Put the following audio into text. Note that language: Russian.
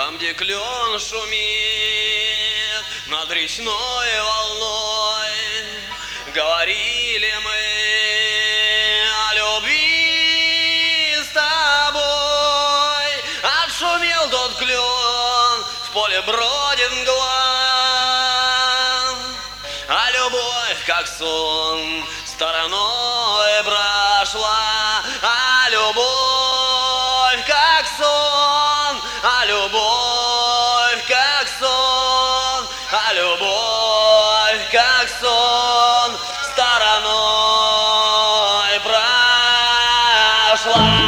Там, где клен шумит над речной волной, говорили мы о любви с тобой. Отшумел тот клен, в поле бродит мгла, а любовь, как сон, стороной прошла. А любовь, как сон, а любовь, как сон, а любовь, как сон, стороной прошла.